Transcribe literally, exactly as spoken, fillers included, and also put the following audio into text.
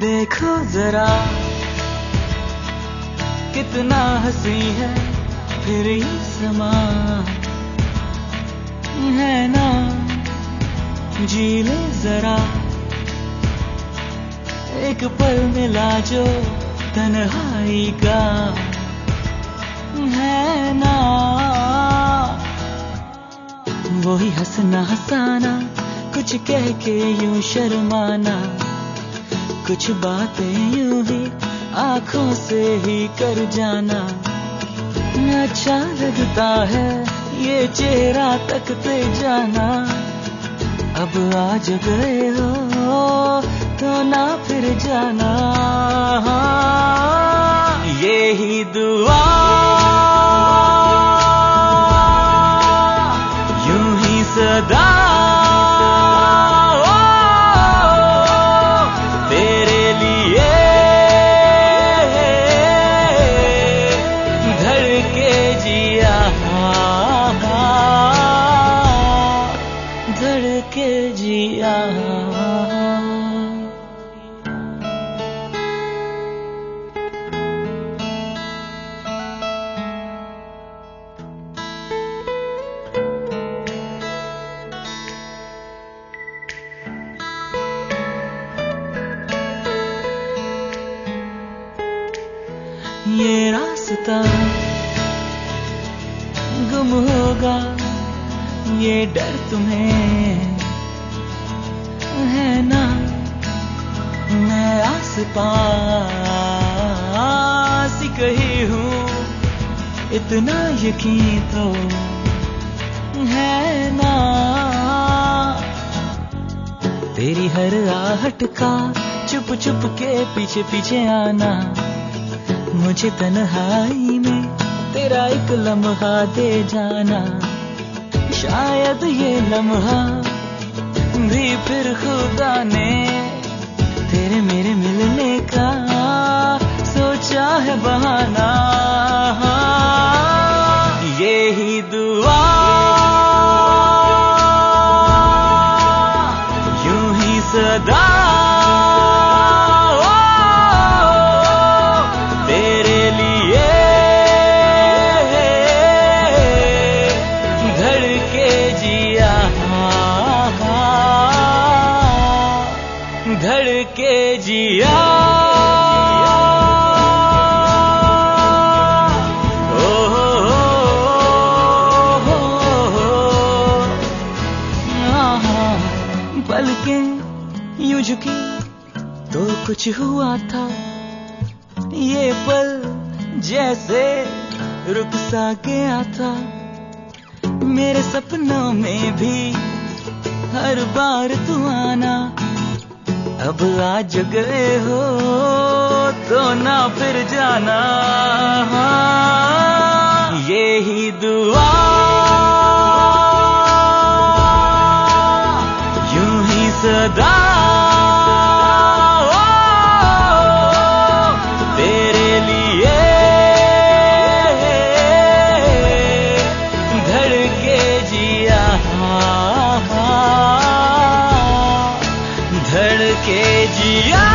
देखो जरा कितना हंसी है फिर ये समा है ना, जी ले जरा एक पल मिला जो तन्हाई का है ना। वही हंसना हंसाना, कुछ कह के यूं शर्माना, कुछ बातें यूं ही आंखों से ही कर जाना। अच्छा लगता है ये चेहरा तकते जाना, अब आज गए हो तो ना फिर जाना। यही दुआ यूं ही सदा तेरे लिए धड़के जिया, धड़के जिया। ये रास्ता गुम होगा, ये डर तुम्हें है ना। मैं आस पास कहीं हूँ, इतना यकीन तो है ना। तेरी हर आहट का चुप चुप के पीछे पीछे आना, मुझे तन्हाई में तेरा एक लम्हा दे जाना। शायद ये लम्हा भी फिर खुदा ने तेरे मेरे मिलने का सोचा है बहाना। यही दुआ यूं ही सदा धड़के जिया। ओ हो हो हो, पलकें यूं झुकी तो कुछ हुआ था, ये पल जैसे रुक सा गया था। मेरे सपनों में भी हर बार तू आना, अब आज गए हो तो ना फिर जाना। यही दुआ यूं ही सदा तेरे लिए धड़के जिया, धड़के जिया।